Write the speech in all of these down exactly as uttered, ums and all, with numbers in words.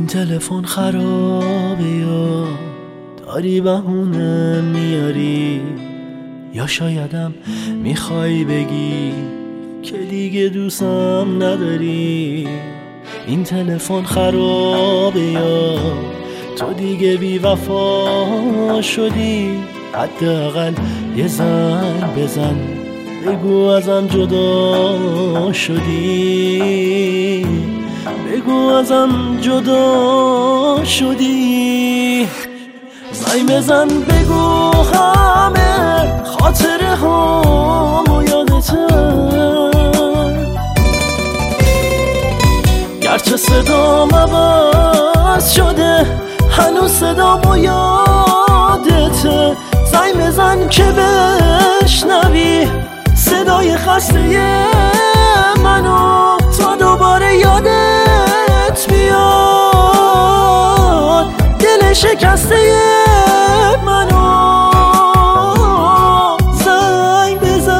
تلفن خرابه یا داری بهونه میاری، یا شایدم میخوای بگی که دیگه دوستم نداری. این تلفن خرابه یا تو دیگه بی وفا شدی، حداقل یه زنگ بزن بگو ازم جدا شدی، بگو ازم جدا شدی. زنگ بزن بگو همه خاطره هامو یادته، گرچه صدام عوض شده هنوز صدامو یادته. زنگ بزن که بشنوی صدای خسته منو، تا دوباره یادت بیاد دل شکسته منو. زنگ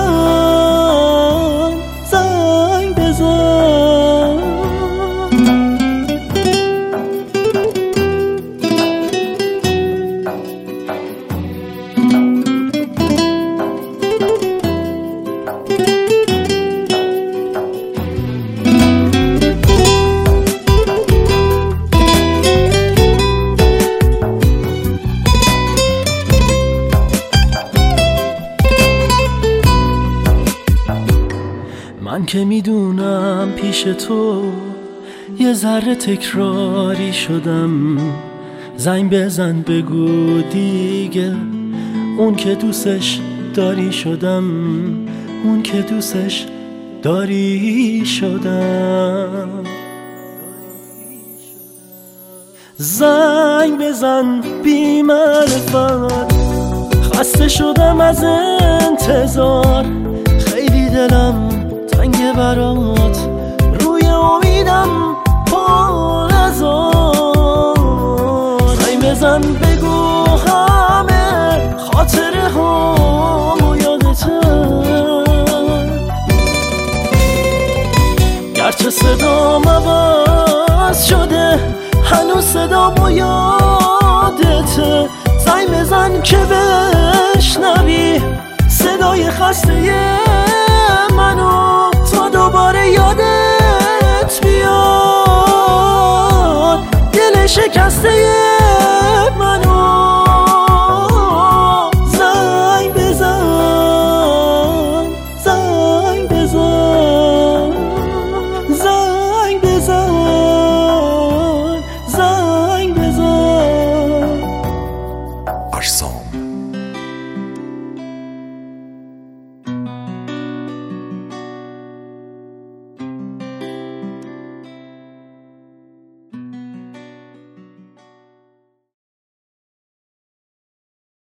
بزن، زنگ بزن. من که میدونم پیش تو یه ذره تکراری شدم. زنگ بزن بگو دیگه اون که دوستش داری شدم، اون که دوستش داری شدم. زنگ بزن بی معرفت، خسته شدم از انتظار، خیلی دلم تنگ برات، روی امیدم پر ازار. زنگ بزن بگو همه خاطره هامو یادته، گرچه صدام عوض شده هنوز صدامو یادته. زنگ بزن که بشنوی صدای خسته منو، تا دوباره یادت بیاد دل شکسته منو.